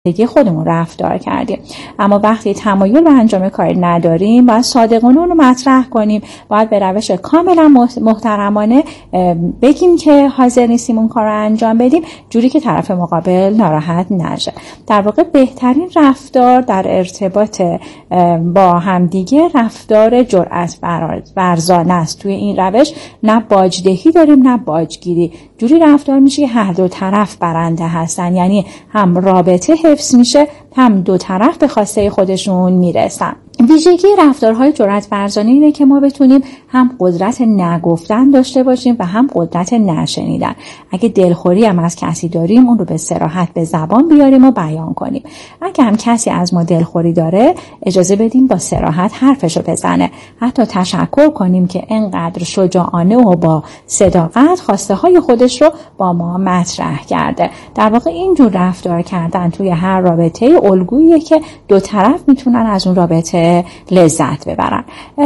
خودمون رفتار کردیم. اما وقتی تمایل به انجام کاری نداریم، باید صادقانه اون رو مطرح کنیم، باید به روش کاملا محترمانه بگیم که حاضر نیستیم اون کار رو انجام بدیم، جوری که طرف مقابل ناراحت نشه. در واقع بهترین رفتار در ارتباط با همدیگه رفتار جرأت ورزانه است. توی این روش نه باجدهی داریم نه باجگیری. جوری رفتار میشه که هر دو طرف برنده هستن، یعنی هم رابطه حفظ میشه، هم دو طرف به خواسته خودشون میرسن. ویژگی رفتارهای جرأت ورزانه اینه که ما بتونیم هم قدرت نگفتن داشته باشیم و هم قدرت نشنیدن. اگه دلخوری هم از کسی داریم، اون رو به صراحت به زبان بیاریم و بیان کنیم. اگه هم کسی از ما دلخوری داره، اجازه بدیم با صراحت حرفشو بزنه. حتی تشکر کنیم که اینقدر شجاعانه و با صداقت خواسته های خودش رو با ما مطرح کرده. در واقع اینجور رفتار کردن توی هر رابطه الگوییه که دو طرف میتونن از اون رابطه لذت ببرن.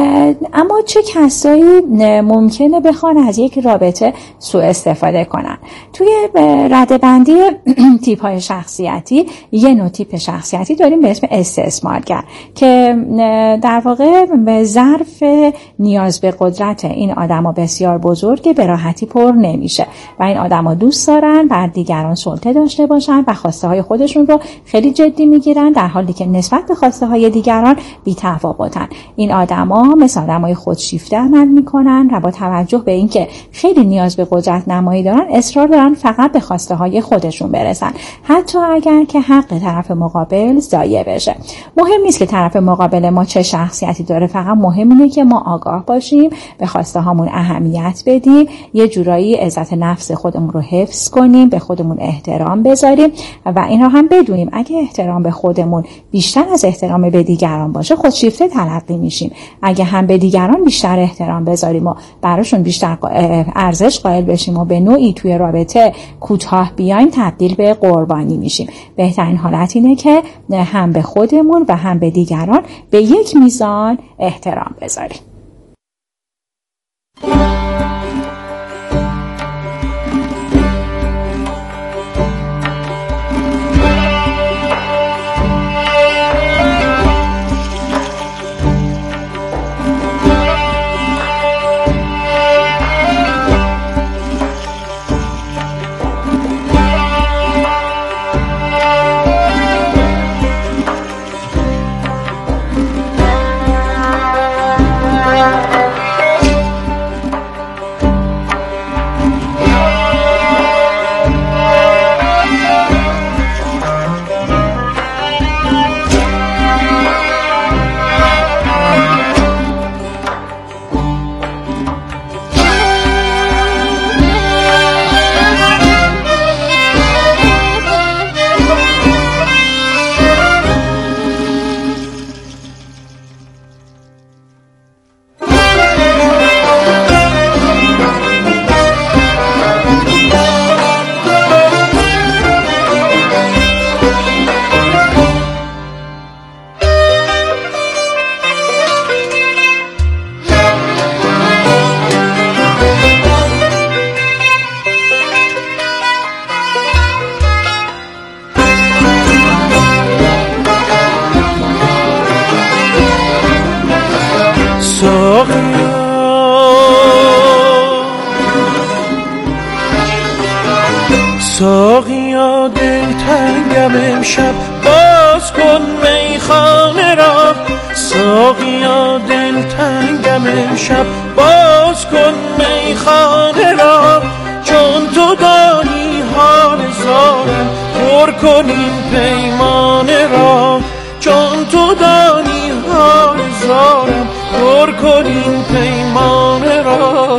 اما چه کسایی ممکنه بخوان از یک رابطه سوء استفاده کنن؟ توی رده‌بندی تیپ‌های شخصیتی یه نوع تیپ شخصیتی داریم به اسم استثمارگر که در واقع به ظرف نیاز به قدرت این آدما بسیار بزرگه، به راحتی پر نمیشه و این آدما دوست دارن بر دیگران سلطه داشته باشن و خواسته های خودشون رو خیلی جدی میگیرن، در حالی که نسبت به خواسته های دیگران بی‌تفاوتن. این آدما مثل آدمای خودشیفته عمل میکنن و با توجه به اینکه خیلی نیاز به قدرت نمایی دارن، اصرار دارن فقط به خواسته های خودشون برسن، حتی اگر که حق طرف مقابل ضایع بشه. مهم نیست که طرف مقابل ما چه شخصیتی داره، فقط مهم اینه که ما آگاه باشیم، به خواسته هامون اهمیت بدیم، یه جورایی عزت نفس خودمون رو حفظ کنیم، به خودمون احترام بذاریم و این رو هم بدونیم اگه احترام به خودمون بیشتر از احترام به دیگران باشه، خودشیفته تلقی میشیم. اگه هم به دیگران بیشتر احترام بذاریم و براشون بیشتر ارزش قائل بشیم و به نوعی توی رابطه کوتاه بیایم، تبدیل به قربانی میشیم. بهترین حالت اینه که هم به خودمون و هم به دیگران به یک میزان احترام بذاریم. ساقیا دلتنگم امشب، باز کن میخانه را. ساقیا دلتنگم امشب، باز کن میخانه را. چون تو دانی حال زارم، پر کن این پیمانه را. چون تو دانی حال زارم، پر کن این پیمانه را.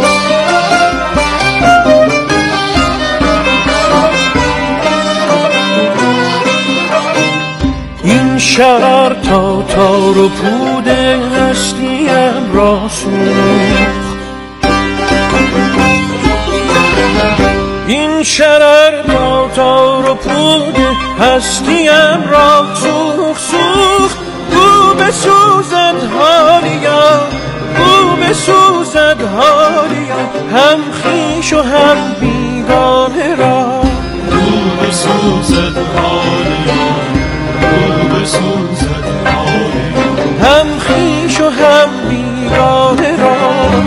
این شرر تا تار و پود هستیم را سوخت. این شرر تا تار و پود هستیم را سوخت. او بسوزد حالیا، او بسوزد حالیا، هم خویش و هم بیگانه را. او بسوزد حالم، رو بسوزد حالم، هم خویش و هم بیگانه را.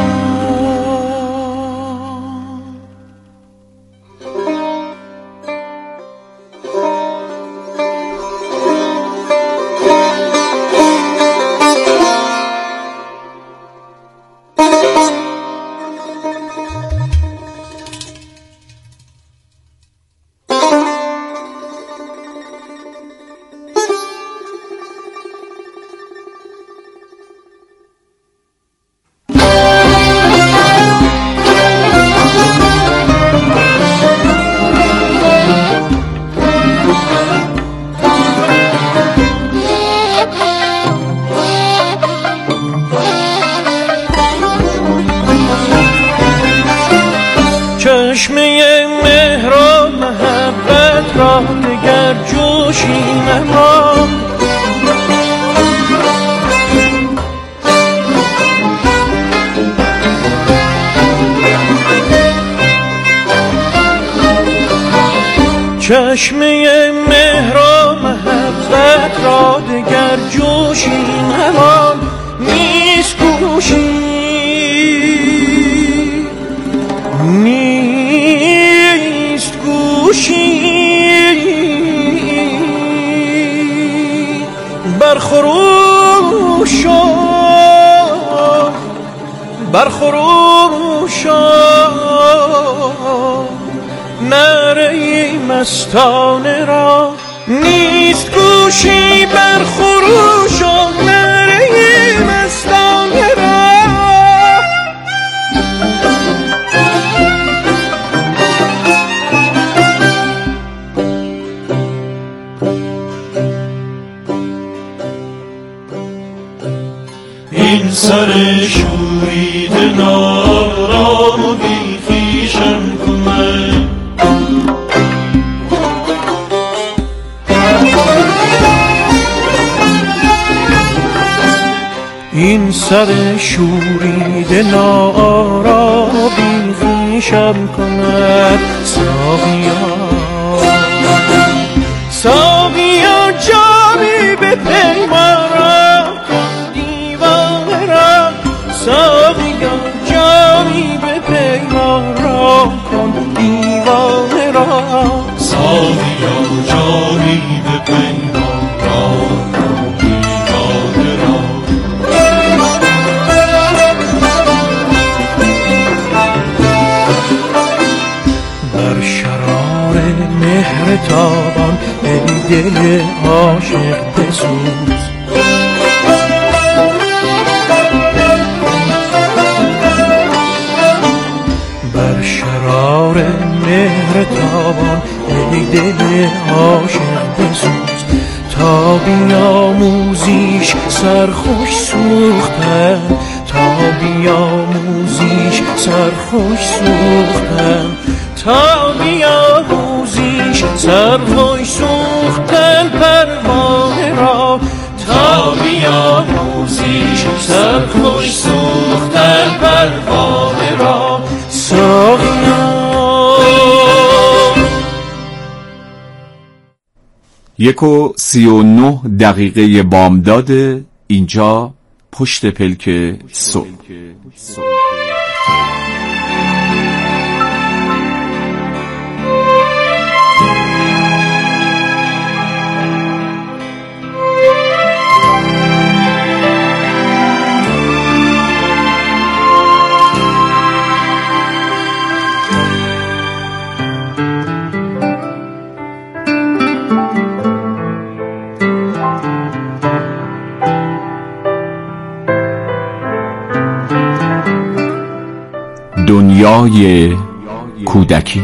چشمه مهر محبت را دگر جوشی نمان، چشمه مهر محبت را دگر جوشی نمان، نیست گوشی نیست گوشی برخروشا نره مستانه را، نیست گوشی برخروشا نره مستانه را. این سر شوریده نارام و بیخیشم کمه، این سر شوریده نارام و بیخیشم کند. ساقیا جامی به پیمارم ساقیا جامی به پیمارا کن دیوانه را، ساقیا جامی به پیمارا کن دیوانه را. بر شرار مهر تابان ای دل عاشق بسوز، شرار مهر تابان ای دل عاشق بسوز، تا بیاموزیش سرخوش سوختن، تا بیاموزیش سرخوش سوختن، تا بیاموزیش سرخوش سوختن پروانه را، تا بیاموزیش سرخوش سوختن پروانه را. ساقیا 1:39 بامداد. اینجا پشت پلک صبح. دنیای کودکی.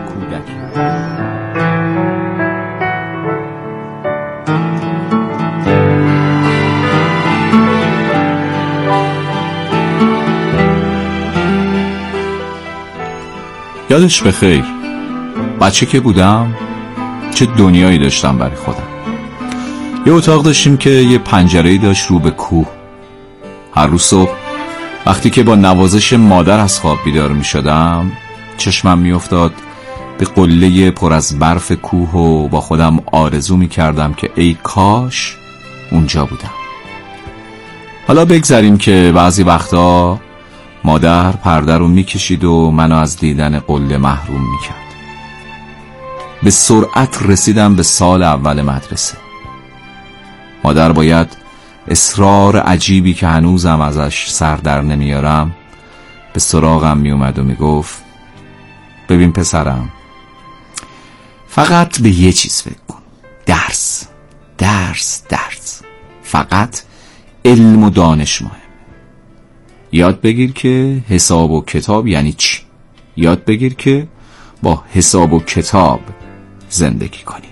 یادش بخیر، بچه که بودم چه دنیایی داشتم برای خودم. یه اتاق داشتیم که یه پنجره‌ای داشت رو به کوه. هر روز صبح وقتی که با نوازش مادر از خواب بیدار می شدم، چشمم می افتاد به قله پر از برف کوه و با خودم آرزو می کردم که ای کاش اونجا بودم. حالا بگذاریم که بعضی وقتا مادر پرده رو می کشید و منو از دیدن قله محروم می کرد. به سرعت رسیدم به سال اول مدرسه. مادر باید اصرار عجیبی که هنوزم ازش سر در نمیارم به سراغم می اومد و می گفت ببین پسرم، فقط به یه چیز فکر کن، درس درس درس، فقط علم و دانش مهم. یاد بگیر که حساب و کتاب یعنی چی، یاد بگیر که با حساب و کتاب زندگی کنی.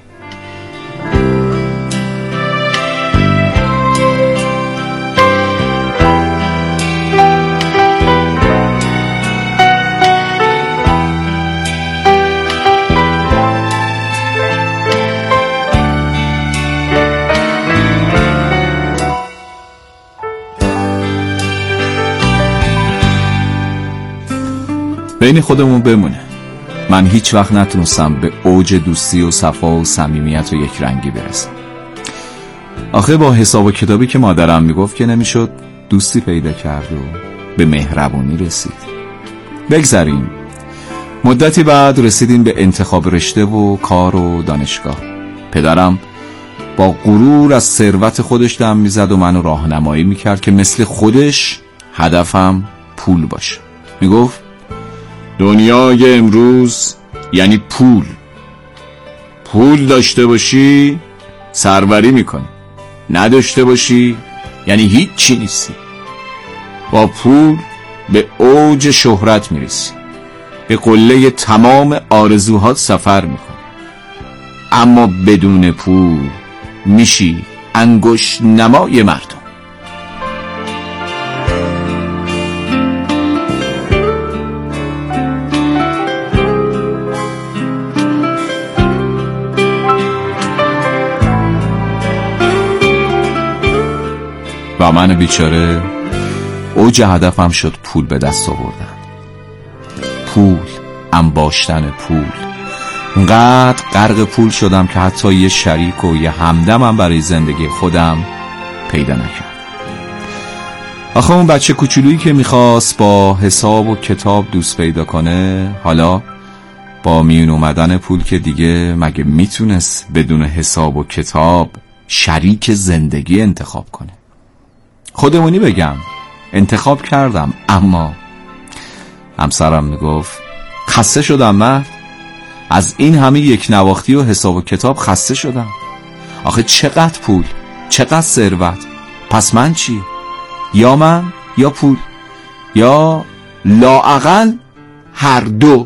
بین خودمون بمونه، من هیچ وقت نتونستم به اوج دوستی و صفا و صمیمیت و یک رنگی برسم. آخه با حساب و کتابی که مادرم میگفت که نمیشد دوستی پیدا کرد و به مهربونی رسید. بگذاریم. مدتی بعد رسیدیم به انتخاب رشته و کار و دانشگاه. پدرم با غرور از ثروت خودش دم میزد و منو راهنمایی میکرد که مثل خودش هدفم پول باشه. میگفت دنیای امروز یعنی پول. پول داشته باشی سروری میکنی، نداشته باشی یعنی هیچ چی نیستی. با پول به اوج شهرت میرسی، به قله تمام آرزوهات سفر میکنی، اما بدون پول میشی انگشت نمای مردم. و من بیچاره اوج هدفم شد پول به دست آوردن. پول، انباشتن پول. اونقدر غرق پول شدم که حتی یه شریک و یه همدمم برای زندگی خودم پیدا نکردم. آخه اون بچه کوچولویی که میخواست با حساب و کتاب دوست پیدا کنه، حالا با میون اومدن پول که دیگه مگه میتونست بدون حساب و کتاب شریک زندگی انتخاب کنه؟ خودمونی بگم انتخاب کردم، اما همسرم میگفت خسته شدم مرد، از این همه یک نواختی و حساب و کتاب خسته شدم. آخه چقدر پول، چقدر ثروت، پس من چی؟ یا من یا پول، یا لااقل هر دو.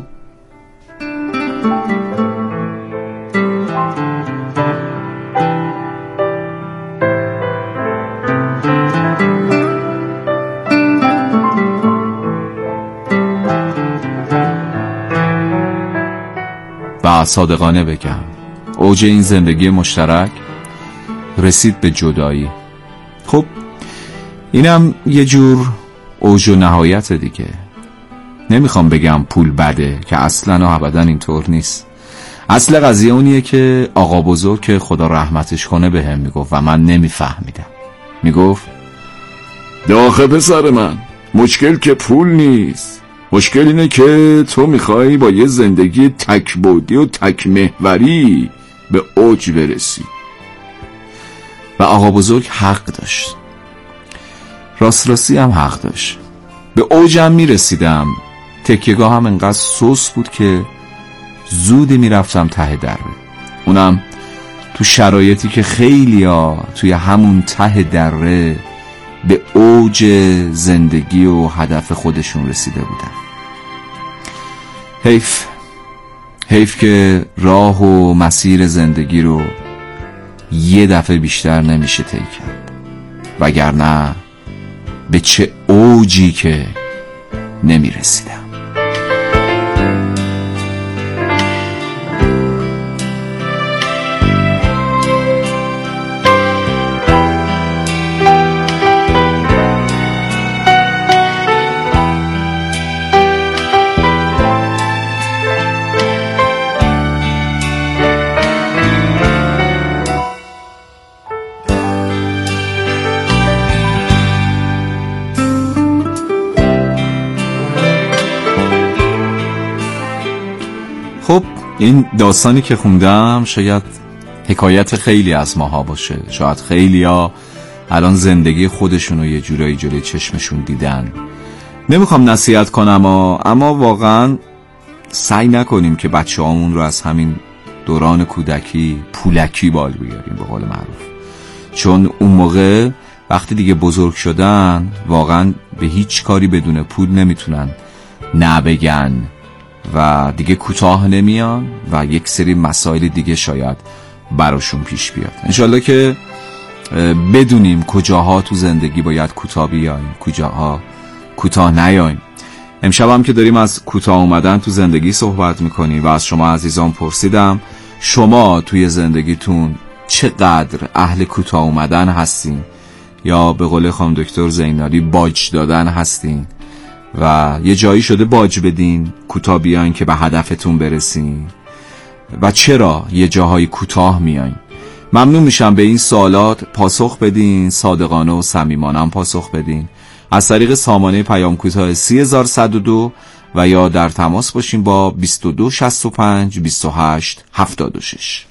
و صادقانه بگم اوج این زندگی مشترک رسید به جدایی. خب اینم یه جور اوج و نهایت دیگه. نمیخوام بگم پول بده که اصلا و ابدا اینطور نیست. اصل قضیه اونیه که آقا بزرگ که خدا رحمتش کنه به هم میگفت و من نمیفهمیدم. میگفت آخه پسر من، مشکل که پول نیست، مشکل اینه که تو میخوای با یه زندگی تکبودی و تکمحوری به اوج برسی. و آقا بزرگ حق داشت، راستی هم حق داشت. به اوجم میرسیدم، تکیه‌گاه هم انقدر سوس بود که زودی میرفتم ته دره. اونم تو شرایطی که خیلیا توی همون ته دره به اوج زندگی و هدف خودشون رسیده بودن. حیف که راه و مسیر زندگی رو یه دفعه بیشتر نمیشه طی کرد، وگرنه به چه اوجی که نمیرسیدم. این داستانی که خوندم شاید حکایت خیلی از ماها باشه. شاید خیلی ها الان زندگی خودشونو یه جورایی جلوی چشمشون دیدن. نمیخوام نصیحت کنم اما واقعا سعی نکنیم که بچه هامون رو از همین دوران کودکی پولکی بال بیاریم به قول معروف، چون اون موقع وقتی دیگه بزرگ شدن واقعا به هیچ کاری بدون پول نمیتونن نه بگن و دیگه کوتاه نمیان و یک سری مسائل دیگه شاید براشون پیش بیاد. انشالله که بدونیم کجاها تو زندگی باید کوتاه بیاییم، کجاها کوتاه نیاییم. امشب هم که داریم از کوتاه اومدن تو زندگی صحبت میکنیم و از شما عزیزان پرسیدم شما توی زندگیتون چقدر اهل کوتاه اومدن هستین یا به قول خانم دکتر زینالی باج دادن هستین و یه جایی شده باج بدین کوتاه بیاین که به هدفتون برسین و چرا یه جاهای کوتاه میاین. ممنون میشم به این سوالات پاسخ بدین، صادقانه و صمیمانه هم پاسخ بدین از طریق سامانه پیام کوتاه 3102 و یا در تماس باشین با 2265 28 76.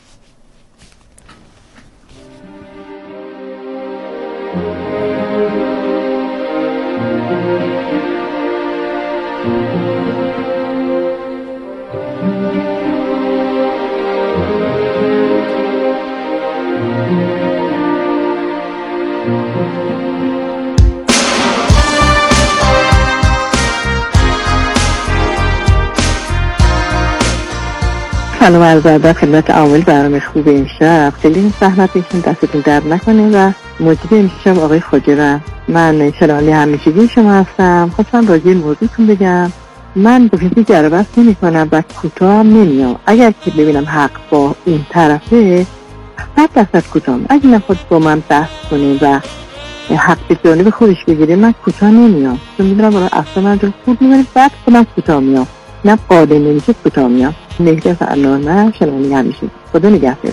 سلام عرض ادب خدمت عامل برنامه خوب امشب. خیلی زحمت میشین، دستتون درد نکنه و مجری امشب آقای خاجرم. من شنونده همیشگی شما هستم. خواستم راجع به موضوعتون بگم. من با کسی جربت نمی کنم و کوتاه هم نمیام. اگر که ببینم حق با این طرفه 100% کوتاه میام. اگه نخواد با من بحث کنه و حق به جانب خودش بگیره من کوتاه نمیام، چون میدونم برای اصلا من رو خود میبریم بعد خودم کوتاه میام، نه قاله نمیشه کوتاه میام. نگه فرنامه شنونده همیشه. خدا نگهدار.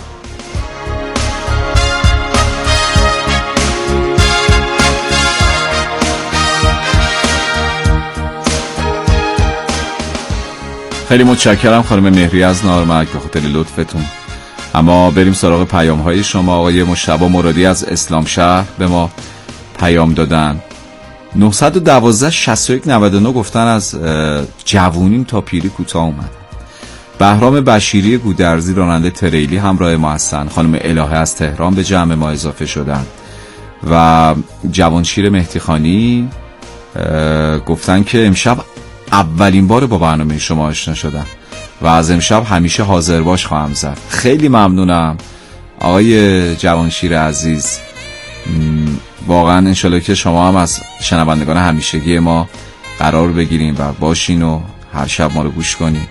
خیلی متشکرم خانم مهری از نارمک به خاطر لطفتون. اما بریم سراغ پیام های شما. آقای مجتبی مرادی از اسلام شهر به ما پیام دادن. 912 61 99 گفتن از جوونیم تا پیری کوتاه اومد. بهرام بشیری گودرزی راننده تریلی همراه ما هستن. خانم الهه از تهران به جمع ما اضافه شدن و جوانشیر مهدیخانی گفتن که امشب اولین بار با برنامه شما آشنا شدم و از امشب همیشه حاضر باش خواهم زد. خیلی ممنونم آقای جوانشیر عزیز. واقعا انشالله که شما هم از شنوندگان همیشگی ما قرار بگیریم و باشین و هر شب ما رو گوش کنین.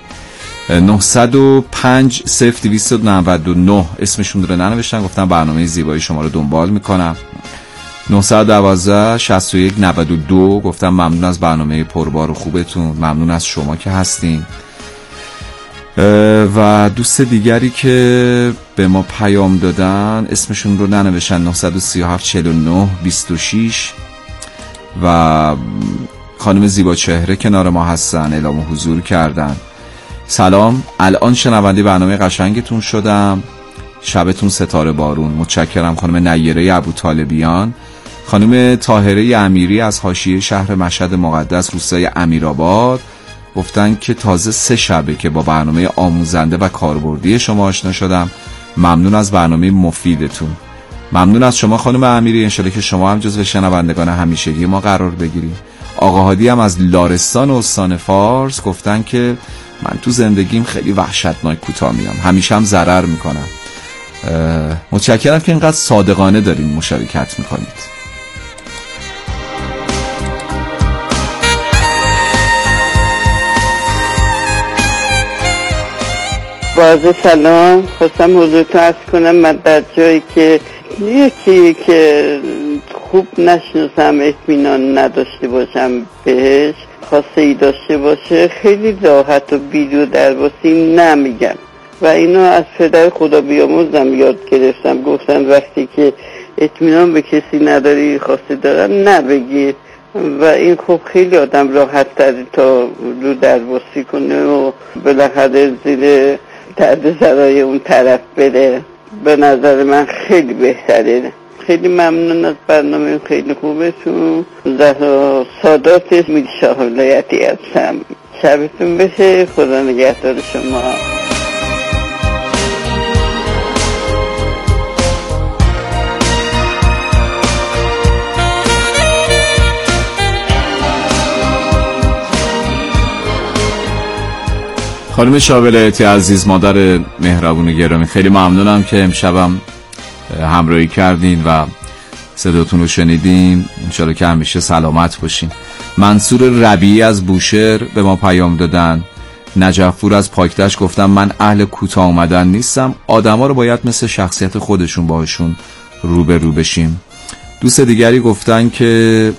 905 0299 اسمشون رو ننوشتن، گفتن برنامه زیبایی شما رو دنبال میکنم. 912 61 92 گفتم ممنون از برنامه پربار و خوبتون، ممنون از شما که هستین. و دوست دیگری که به ما پیام دادن اسمشون رو ننوشتن. 937 49 26 و خانم زیبا چهره کنار ما هستن، اعلام حضور کردن. سلام، الان شنونده برنامه قشنگتون شدم، شبتون ستاره بارون. متشکرم. خانم نیره ابوطالبیان. خانم طاهره امیری از حاشیه شهر مشهد مقدس روستای امیرآباد گفتن که تازه 3 شبه که با برنامه آموزنده و کاربردی شما آشنا شدم. ممنون از برنامه مفیدتون. ممنون از شما خانم امیری، انشالله که شما هم جزو شنوندگان همیشگی ما قرار بگیرید. آقا هادی هم از لارستان و استان فارس گفتن که من تو زندگیم خیلی وحشتناک کوتاه میام، همیشه هم ضرر میکنم. متشکرم که اینقدر صادقانه دارین مشارکت میکنید. بازه سلام، خواستم حضورتو عرض کنم. من در جایی که یکی که خوب نشناسم، اطمینان نداشته باشم بهش، خواسته ای داشته باشه، خیلی راحت و بیرو در واسی نمیگم و اینو از پدر خدا بیاموزم یاد گرفتم. گفتن وقتی که اطمینان به کسی نداری خواسته دارن نبگیر و این خب خیلی آدم راحت تر تا رو درواسی کنه و بالاخره زیر دردسرای اون طرف بره. به نظر من خیلی بهتره. خیلی ممنون از برنامه خیلی خوبتون. زهرا سادات میرشاه ولایتی هستم. شبتون بخیر. خدا نگهدار شما. خانم شاه ولایتی عزیز، مادر مهربون و گرامی، خیلی ممنونم که امشبم همراهی کردین و صداتون رو شنیدیم. انشالله که همیشه سلامت باشین. منصور ربیعی از بوشهر به ما پیام دادن. نجفور از پاکدشت گفتم من اهل کوتاه اومدن نیستم، آدما رو باید مثل شخصیت خودشون باهاشون روبرو بشیم. دوست دیگری گفتن که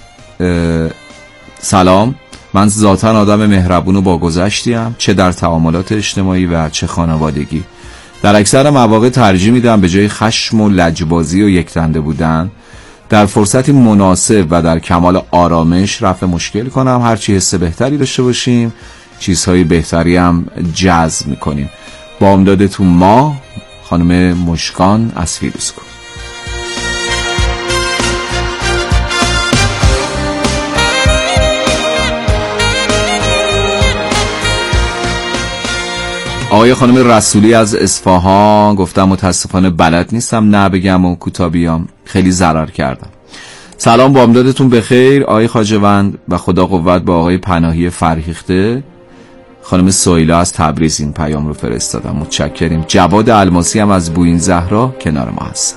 سلام، من ذاتاً آدم مهربون و باگذشتیم، چه در تعاملات اجتماعی و چه خانوادگی. در اکثر مواقع ترجیح میدم به جای خشم و لجبازی و یک‌دنده بودن در فرصتی مناسب و در کمال آرامش رفع مشکل کنم. هرچی حس بهتری داشته باشیم چیزهای بهتری هم جذب میکنیم. با امدادتون ما، خانم مشکان از فیروزکوه. آقای خانم رسولی از اصفهان گفتم متاسفانه بلد نیستم نه بگم و کوتاه بیام، خیلی ضرر کردم. سلام، با امدادتون بخیر آقای خواجه‌وند و خدا قوت با آقای پناهی فرهیخته. خانم سویلا از تبریز این پیام رو فرستادم، متشکریم. جواد الماسی هم از بوین زهرا کنار ما هست.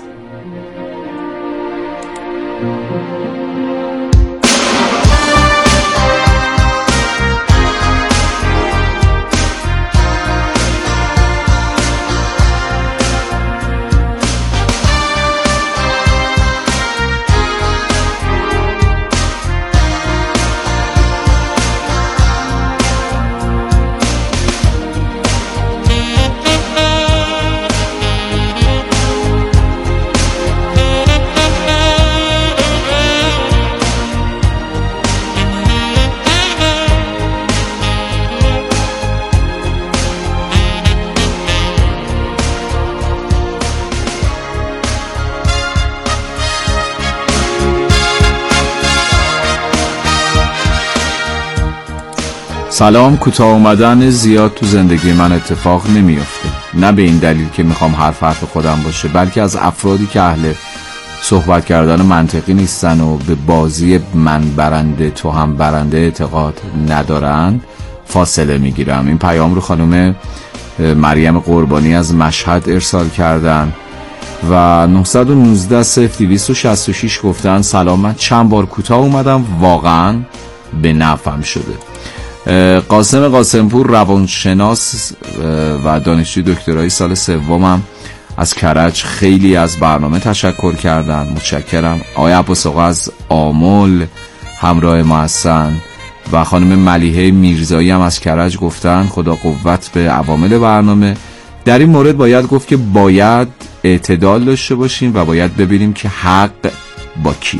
سلام، کوتاه اومدن زیاد تو زندگی من اتفاق نمیفته، نه به این دلیل که میخوام حرف خودم باشه، بلکه از افرادی که اهل صحبت کردن منطقی نیستن و به بازی من برنده تو هم برنده اعتقاد ندارن فاصله میگیرم. این پیام رو خانم مریم قربانی از مشهد ارسال کردن و 919-0266 گفتن سلام، من چند بار کوتاه اومدم، واقعا به نفعم شده. قاسم قاسمپور روانشناس و دانشجوی دکترای سال سومم از کرج خیلی از برنامه تشکر کردن، متشکرم. آقای عباس آقا از آمل همراه ما هستن و خانم ملیحه میرزایی هم از کرج گفتن خدا قوت به عوامل برنامه. در این مورد باید گفت که باید اعتدال داشته باشیم و باید ببینیم که حق با کیه.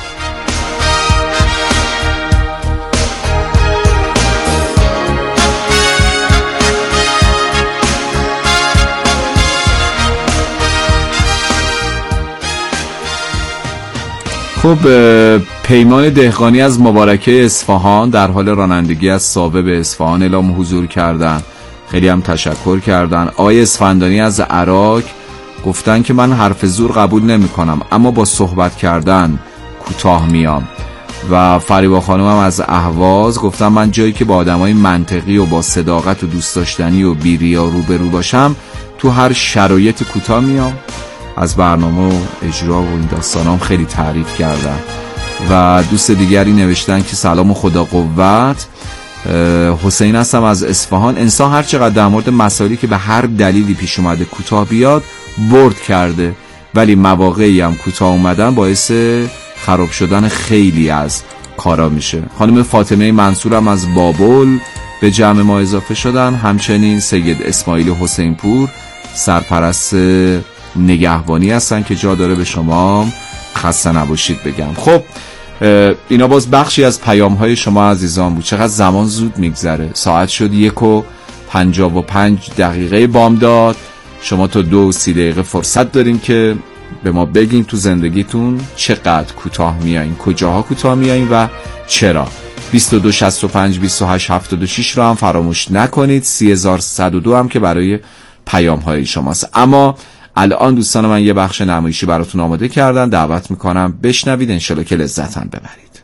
خب، پیمان دهقانی از مبارکه اصفهان در حال رانندگی از سابه به اصفهان اعلام حضور کردن، خیلی هم تشکر کردن. آقای اسفندانی از عراق گفتن که من حرف زور قبول نمی کنم اما با صحبت کردن کوتاه میام. و فریبا خانم هم از اهواز گفتن من جایی که با آدمای منطقی و با صداقت و دوست داشتنی و بی‌ریا روبرو باشم تو هر شرایط کوتاه میام. از برنامه و اجرا و این داستانام خیلی تعریف کردن. و دوست دیگری نوشتن که سلام و خدا قوت، حسین هستم از اصفهان. انسان هر چقدر در مورد مسائلی که به هر دلیلی پیش اومده کوتاه بیاد برد کرده، ولی مواقعی هم کوتاه اومدن باعث خراب شدن خیلی از کارا میشه. خانم فاطمه منصور هم از بابل به جمع ما اضافه شدن. همچنین سید اسماعیل حسین پور سرپرست نگهبانی هستن که جا داره به شما خسته نباشید بگم. خب، اینا باز بخشی از پیام های شما عزیزان بود. چقدر زمان زود میگذره، ساعت شد 1:50. 55 دقیقه بامداد. شما تا 2-3 دقیقه فرصت دارین که به ما بگین تو زندگیتون چقدر کوتاه میایین، کجاها کوتاه میایین و چرا. 22 65 28 76 رو هم فراموش نکنید. 3102 هم که برای پیام های شماست. اما الان دوستان من یه بخش نمایشی براتون آماده کردن، دعوت میکنم بشنوید، انشالله که لذت هم ببرید.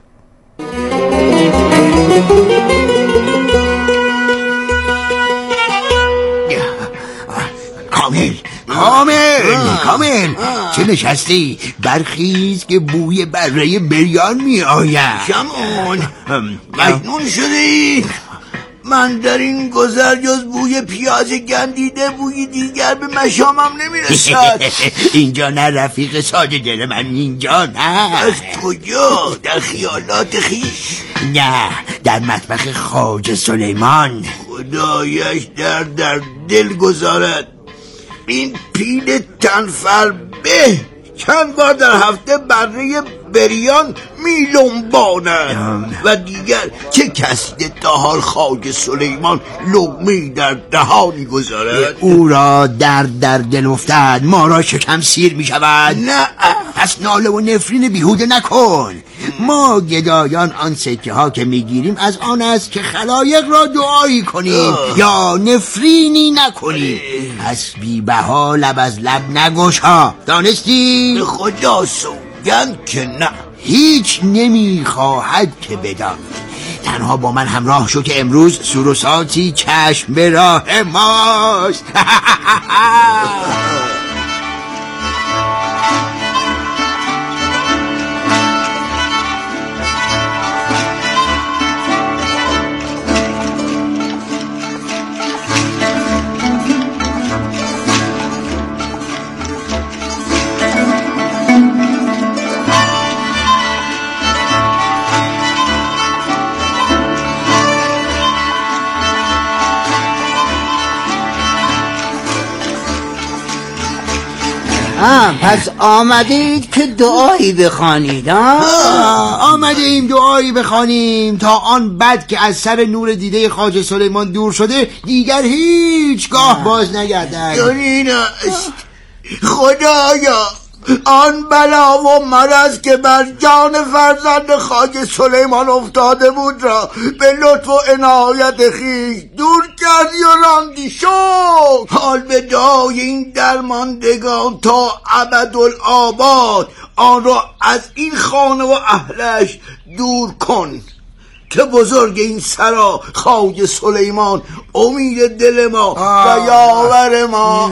کامل چه نشستی؟ برخیز که بوی بره بریان می آید. شمعون مجنون شدی؟ من در این گذر جز بوی پیاز گندیده بوی دیگر به مشامم نمیرسد. اینجا نه رفیق ساده دل من، اینجا نه. از کجا؟ در خیالات خیش؟ نه، در مطبخ خواجه سلیمان. خدایش در دل گذارد. این پیل تنفربه چند بار در هفته بره بریان میلنباند و دیگر چه کسی تا حال خواجه سلیمان لقمه‌ای در دهانی گذارد؟ او را در دل افتد، ما را شکم سیر می شود. نه، پس ناله و نفرین بیهوده نکن. ما گدایان آن سکه ها که میگیریم از آن است که خلایق را دعایی کنیم یا نفرینی نکنیم. پس بی بها لب از لب نگشا، دانستی؟ به خدا سوگند که نه. هیچ نمیخواهد که بدانی. تنها با من همراه شو که امروز سور و ساعتی چشم به راه ماست. پس آمدید که دعایی بخوانید؟ آمده ایم دعایی بخوانیم تا آن بد که از سر نور دیده خواجه سلیمان دور شده دیگر هیچگاه باز نگردد. دارین است خدایا آن بلا و مرض که بر جان فرزند خواجه سلیمان افتاده بود را به لطف و عنایت خویش دور کردی و راندی. شکر. حال به دعای این درماندگان تا ابدالآباد آن را از این خانه و اهلش دور کن که بزرگ این سرا خواجه سلیمان امید دل ما و یاور ما.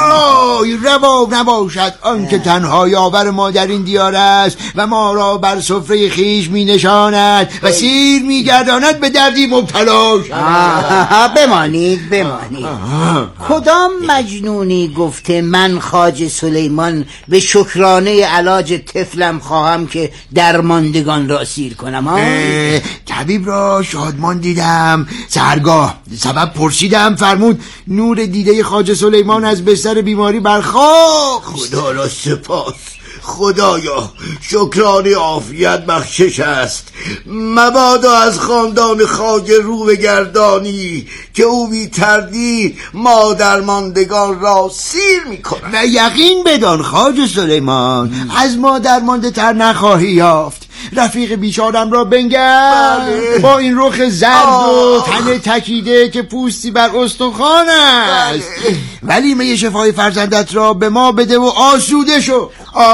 روا نباشد آن که تنها یاور ما در این دیار است و ما را بر سفره خیش می نشاند و سیر می گرداند به دردی مبتلاش. بمانید کدام مجنونی گفته من خواجه سلیمان به شکرانه علاج طفلم خواهم که درماندگان را سیر کنم؟ طبیب را شادمان دیدم، سحرگاه سبب پرسیدم، فرمود نور دیده خواجه سلیمان از بستر بیماری برخاست. خدا را سپاس. خدایا شکرانه عافیت بخشش است. مبادا از خاندان خواجه رو بگردانی که او بی تردید مادرماندگان را سیر می کند. و یقین بدان خواجه سلیمان از مادرمانده تر نخواهی یافت. رفیق بیچارم را بنگر. با این رخ زرد و تن تکیده که پوستی بر استخوان است. ولی می شفای فرزندت را به ما بده و آسوده شو.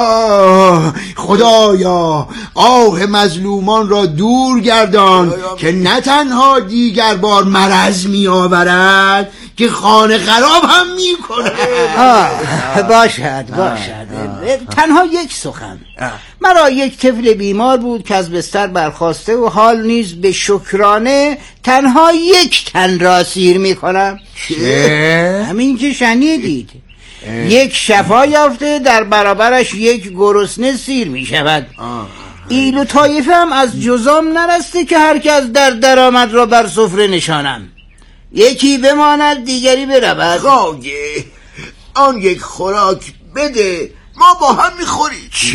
خدایا آه مظلومان را دور گردان که نه تنها دیگر بار مرض می آورد که خانه خراب هم می کند. باشد تنها یک سخن. مرا یک طفل بیمار بود که از بستر برخاسته و حال نیز به شکرانه تنها یک تن را سیر می کنم. چه؟ همین که شنیدید. یک شفا یافته در برابرش یک گرسنه سیر می شود. ایل و طایفه هم از جزام نرسته که هر کس در درآمد را بر سفره نشانم. یکی بماند دیگری برود. خواجه آن یک خوراک بده ما با هم میخوریم.